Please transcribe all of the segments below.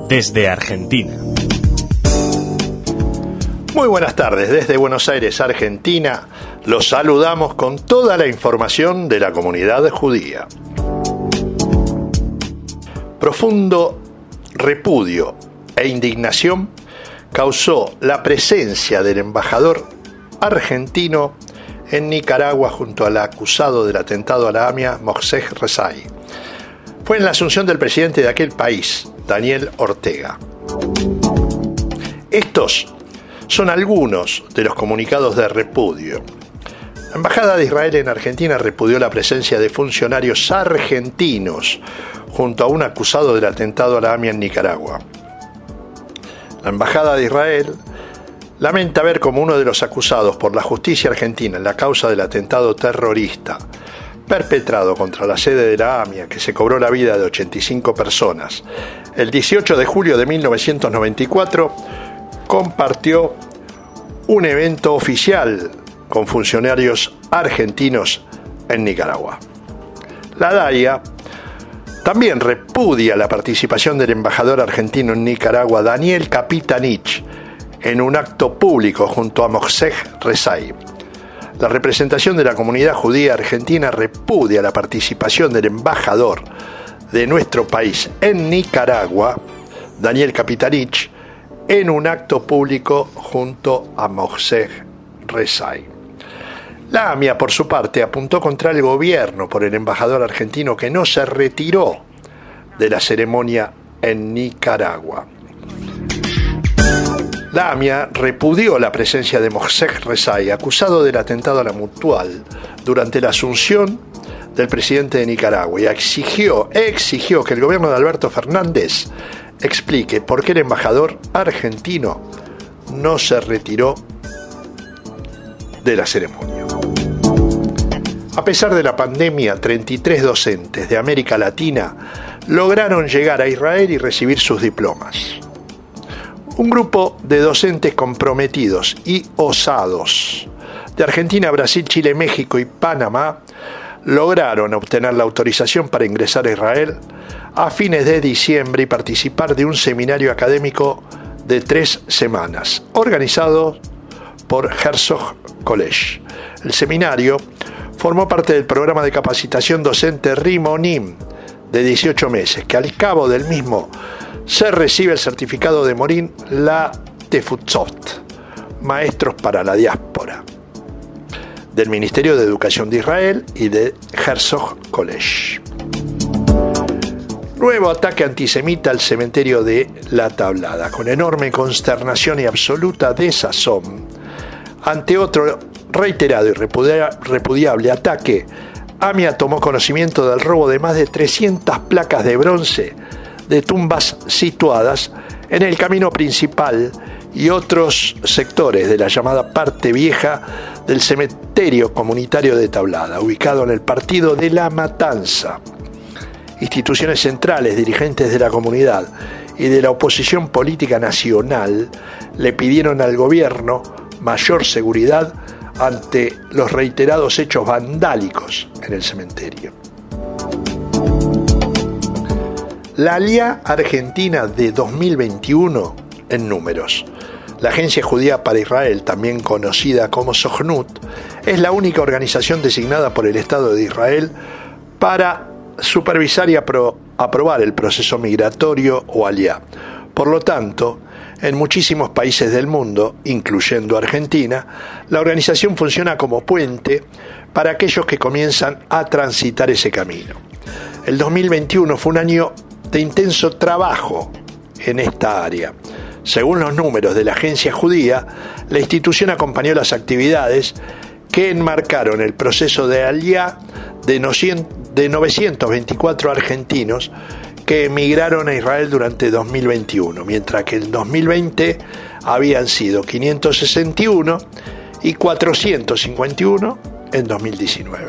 desde Argentina. Muy buenas tardes, desde Buenos Aires, Argentina, los saludamos con toda la información de la comunidad judía. Profundo repudio e indignación causó la presencia del embajador argentino en Nicaragua junto al acusado del atentado a la AMIA, Mogseh Rezai. Fue en la asunción del presidente de aquel país, Daniel Ortega. Estos son algunos de los comunicados de repudio. La Embajada de Israel en Argentina repudió la presencia de funcionarios argentinos junto a un acusado del atentado a la AMIA en Nicaragua. La Embajada de Israel lamenta ver como uno de los acusados por la justicia argentina en la causa del atentado terrorista perpetrado contra la sede de la AMIA, que se cobró la vida de 85 personas, el 18 de julio de 1994, compartió un evento oficial con funcionarios argentinos en Nicaragua. La DAIA también repudia la participación del embajador argentino en Nicaragua, Daniel Capitanich, en un acto público junto a Mogseh Rezai. La representación de la comunidad judía argentina repudia la participación del embajador de nuestro país en Nicaragua, Daniel Capitanich, en un acto público junto a Mogseh Rezai. La AMIA, por su parte, apuntó contra el gobierno por el embajador argentino que no se retiró de la ceremonia en Nicaragua. La AMIA repudió la presencia de Mogseh Rezai, acusado del atentado a la Mutual, durante la asunción del presidente de Nicaragua, y exigió que el gobierno de Alberto Fernández explique por qué el embajador argentino no se retiró de la ceremonia. A pesar de la pandemia, 33 docentes de América Latina lograron llegar a Israel y recibir sus diplomas. Un grupo de docentes comprometidos y osados de Argentina, Brasil, Chile, México y Panamá lograron obtener la autorización para ingresar a Israel a fines de diciembre y participar de un seminario académico de 3 semanas, organizado por Herzog College. El seminario formó parte del programa de capacitación docente Rimonim de 18 meses, que al cabo del mismo se recibe el certificado de Morín La Tefutzot, Maestros para la Diáspora, del Ministerio de Educación de Israel y de Herzog College. Nuevo ataque antisemita al cementerio de La Tablada. Con enorme consternación y absoluta desazón, ante otro reiterado y repudiable ataque, AMIA tomó conocimiento del robo de más de 300 placas de bronce de tumbas situadas en el camino principal y otros sectores de la llamada parte vieja del cementerio comunitario de Tablada, ubicado en el partido de La Matanza. Instituciones centrales, dirigentes de la comunidad y de la oposición política nacional le pidieron al gobierno mayor seguridad ante los reiterados hechos vandálicos en el cementerio. La Aliyá Argentina de 2021 en números. La Agencia Judía para Israel, también conocida como Sojnut, es la única organización designada por el Estado de Israel para supervisar y aprobar el proceso migratorio o Aliyá. Por lo tanto, en muchísimos países del mundo, incluyendo Argentina, la organización funciona como puente para aquellos que comienzan a transitar ese camino. El 2021 fue un año de intenso trabajo en esta área. Según los números de la agencia judía, la institución acompañó las actividades que enmarcaron el proceso de Aliyá de 924 argentinos que emigraron a Israel durante 2021, mientras que en 2020 habían sido 561 y 451 en 2019.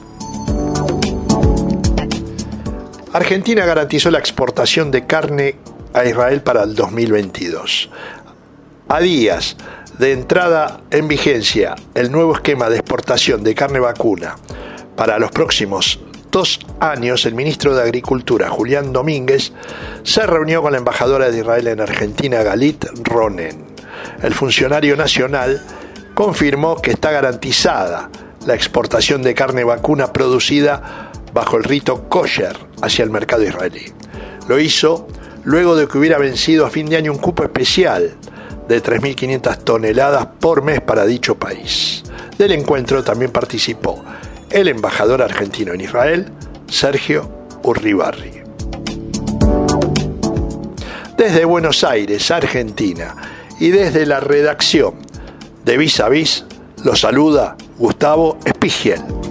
Argentina garantizó la exportación de carne a Israel para el 2022. A días de entrada en vigencia el nuevo esquema de exportación de carne vacuna para los próximos 2 años, el ministro de Agricultura, Julián Domínguez, se reunió con la embajadora de Israel en Argentina, Galit Ronen. El funcionario nacional confirmó que está garantizada la exportación de carne vacuna producida bajo el rito kosher hacia el mercado israelí. Lo hizo luego de que hubiera vencido a fin de año un cupo especial de 3.500 toneladas por mes para dicho país. Del encuentro también participó el embajador argentino en Israel, Sergio Urribarri. Desde Buenos Aires, Argentina, y desde la redacción de Vis a Vis, los saluda Gustavo Espigiel.